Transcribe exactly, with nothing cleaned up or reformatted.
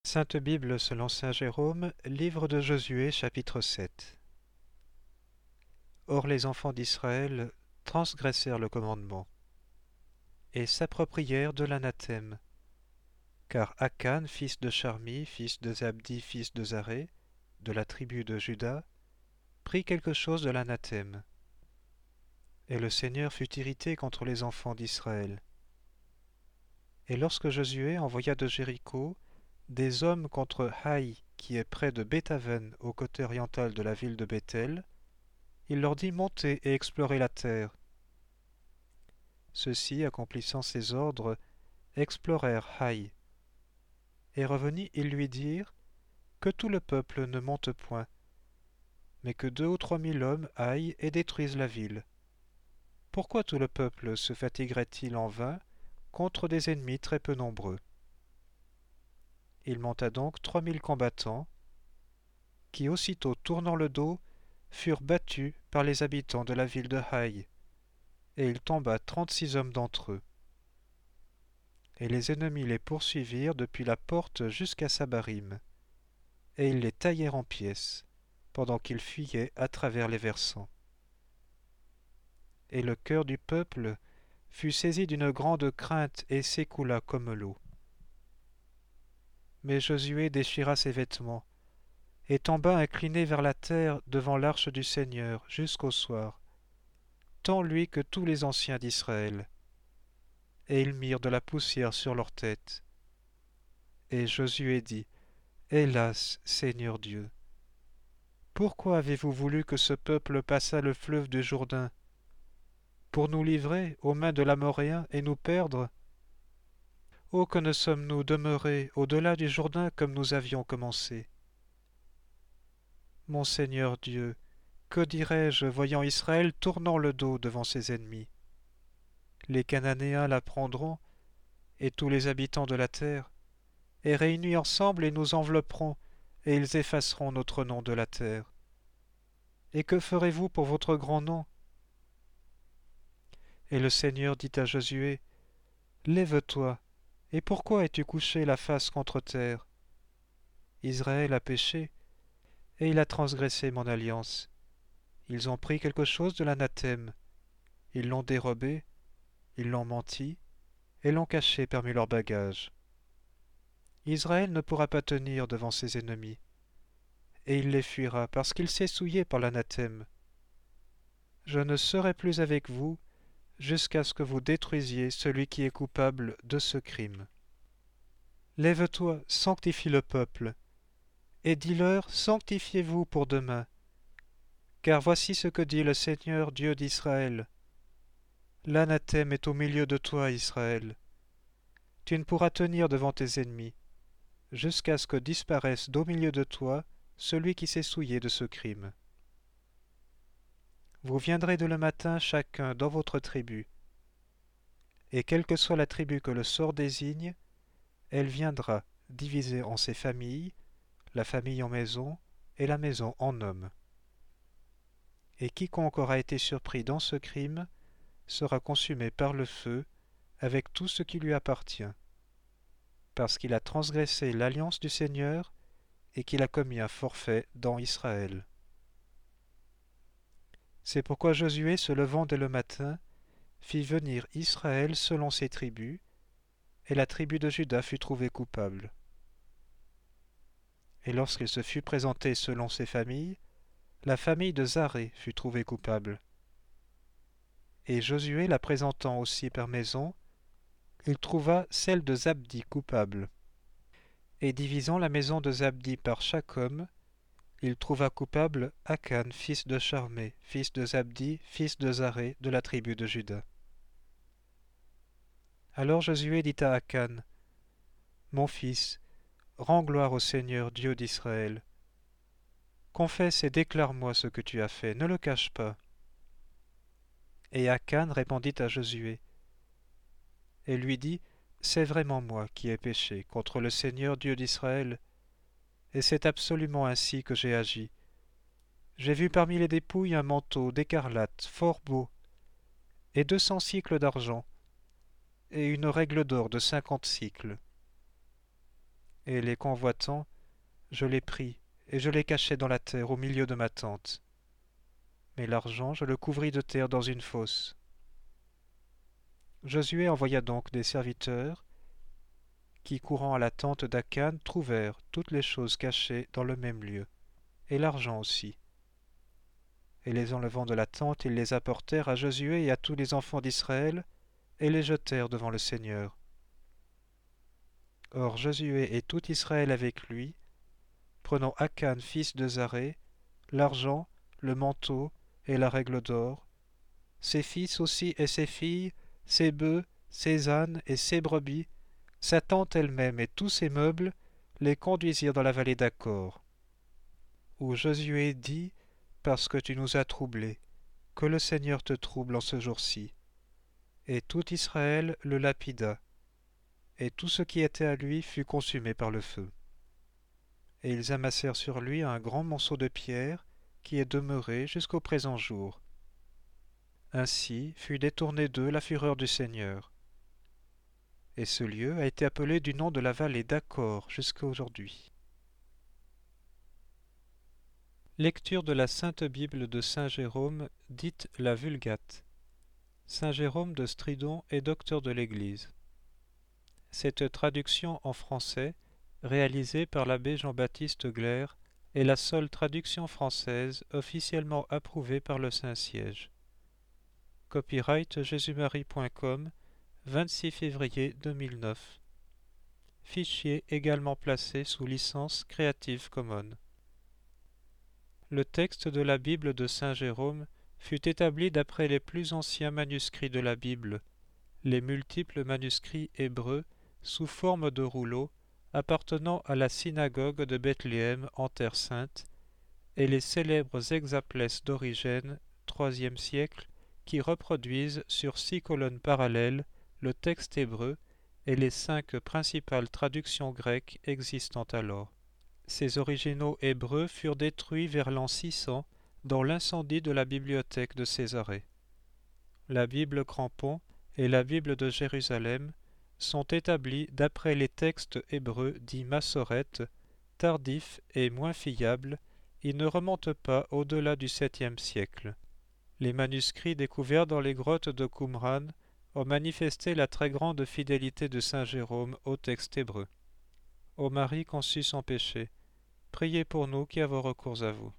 Sainte Bible selon saint Jérôme, livre de Josué, chapitre sept. Or les enfants d'Israël transgressèrent le commandement, et s'approprièrent de l'anathème, car Akan, fils de Charmi, fils de Zabdi, fils de Zaré, de la tribu de Juda, prit quelque chose de l'anathème. Et le Seigneur fut irrité contre les enfants d'Israël. Et lorsque Josué envoya de Jéricho des hommes contre Haï, qui est près de Bethaven, au côté oriental de la ville de Béthel, il leur dit: montez et explorez la terre. Ceux-ci, accomplissant ses ordres, explorèrent Haï. Et revenus, ils lui dirent que tout le peuple ne monte point, mais que deux ou trois mille hommes aillent et détruisent la ville. Pourquoi tout le peuple se fatiguerait-il en vain contre des ennemis très peu nombreux? Il monta donc trois mille combattants, qui aussitôt tournant le dos, furent battus par les habitants de la ville de Haï, et il tomba trente-six hommes d'entre eux. Et les ennemis les poursuivirent depuis la porte jusqu'à Sabarim, et ils les taillèrent en pièces, pendant qu'ils fuyaient à travers les versants. Et le cœur du peuple fut saisi d'une grande crainte et s'écoula comme l'eau. Mais Josué déchira ses vêtements, et tomba incliné vers la terre devant l'arche du Seigneur jusqu'au soir, tant lui que tous les anciens d'Israël. Et ils mirent de la poussière sur leurs têtes. Et Josué dit: Hélas, Seigneur Dieu, pourquoi avez-vous voulu que ce peuple passât le fleuve du Jourdain, pour nous livrer aux mains de l'Amoréen et nous perdre? Oh, que ne sommes-nous demeurés au-delà du Jourdain comme nous avions commencé! Mon Seigneur Dieu, que dirais-je voyant Israël tournant le dos devant ses ennemis? Les Cananéens la prendront, et tous les habitants de la terre, et réunis ensemble ils nous envelopperont, et ils effaceront notre nom de la terre. Et que ferez-vous pour votre grand nom? Et le Seigneur dit à Josué: Lève-toi, et pourquoi es-tu couché la face contre terre? Israël a péché, et il a transgressé mon alliance. Ils ont pris quelque chose de l'anathème, ils l'ont dérobé, ils l'ont menti, et l'ont caché parmi leurs bagages. Israël ne pourra pas tenir devant ses ennemis, et il les fuira parce qu'il s'est souillé par l'anathème. Je ne serai plus avec vous jusqu'à ce que vous détruisiez celui qui est coupable de ce crime. Lève-toi, sanctifie le peuple, et dis-leur: sanctifiez-vous pour demain. Car voici ce que dit le Seigneur Dieu d'Israël. L'anathème est au milieu de toi, Israël. Tu ne pourras tenir devant tes ennemis, jusqu'à ce que disparaisse d'au milieu de toi celui qui s'est souillé de ce crime. Vous viendrez de le matin chacun dans votre tribu, et quelle que soit la tribu que le sort désigne, elle viendra divisée en ses familles, la famille en maison et la maison en hommes. Et quiconque aura été surpris dans ce crime sera consumé par le feu avec tout ce qui lui appartient, parce qu'il a transgressé l'alliance du Seigneur et qu'il a commis un forfait dans Israël. C'est pourquoi Josué, se levant dès le matin, fit venir Israël selon ses tribus, et la tribu de Juda fut trouvée coupable. Et lorsqu'il se fut présenté selon ses familles, la famille de Zaré fut trouvée coupable. Et Josué la présentant aussi par maison, il trouva celle de Zabdi coupable. Et divisant la maison de Zabdi par chaque homme, il trouva coupable Akan, fils de Charmé, fils de Zabdi, fils de Zaré, de la tribu de Juda. Alors Josué dit à Akan: Mon fils, rends gloire au Seigneur Dieu d'Israël. Confesse et déclare-moi ce que tu as fait, ne le cache pas. Et Akan répondit à Josué, et lui dit: C'est vraiment moi qui ai péché contre le Seigneur Dieu d'Israël, et c'est absolument ainsi que j'ai agi. J'ai vu parmi les dépouilles un manteau d'écarlate fort beau, et deux cents sicles d'argent, et une règle d'or de cinquante sicles. et les convoitant, je les pris, et je les cachai dans la terre au milieu de ma tente. Mais l'argent, je le couvris de terre dans une fosse. Josué envoya donc des serviteurs, qui, courant à la tente d'Akan, trouvèrent toutes les choses cachées dans le même lieu, et l'argent aussi. Et les enlevant de la tente, ils les apportèrent à Josué et à tous les enfants d'Israël, et les jetèrent devant le Seigneur. Or Josué et tout Israël avec lui, prenant Akan fils de Zaré, l'argent, le manteau et la règle d'or, ses fils aussi et ses filles, ses bœufs, ses ânes et ses brebis, sa tante elle-même et tous ses meubles, les conduisirent dans la vallée d'Accor. Où Josué dit, parce que tu nous as troublés, que le Seigneur te trouble en ce jour-ci. Et tout Israël le lapida, et tout ce qui était à lui fut consumé par le feu. Et ils amassèrent sur lui un grand monceau de pierre qui est demeuré jusqu'au présent jour. Ainsi fut détournée d'eux la fureur du Seigneur. Et ce lieu a été appelé du nom de la vallée d'Accor jusqu'à aujourd'hui. Lecture de la Sainte Bible de Saint Jérôme, dite la Vulgate. Saint Jérôme de Stridon est docteur de l'Église. Cette traduction en français, réalisée par l'abbé Jean-Baptiste Glaire, est la seule traduction française officiellement approuvée par le Saint-Siège. Copyright jésus-marie point com, vingt-six février deux mille neuf. Fichier également placé sous licence Creative Commons. Le texte de la Bible de Saint Jérôme fut établi d'après les plus anciens manuscrits de la Bible, les multiples manuscrits hébreux sous forme de rouleaux appartenant à la synagogue de Bethléem en Terre Sainte, et les célèbres hexaplès d'Origène, troisième siècle, qui reproduisent sur six colonnes parallèles le texte hébreu et les cinq principales traductions grecques existant alors. Ces originaux hébreux furent détruits vers l'an six cents dans l'incendie de la bibliothèque de Césarée. La Bible Crampon et la Bible de Jérusalem sont établis d'après les textes hébreux dits massorètes, tardifs et moins fiables. Ils ne remontent pas au-delà du septième siècle. Les manuscrits découverts dans les grottes de Qumran ont manifesté la très grande fidélité de saint Jérôme au texte hébreu. Ô Marie conçue sans péché, priez pour nous qui avons recours à vous.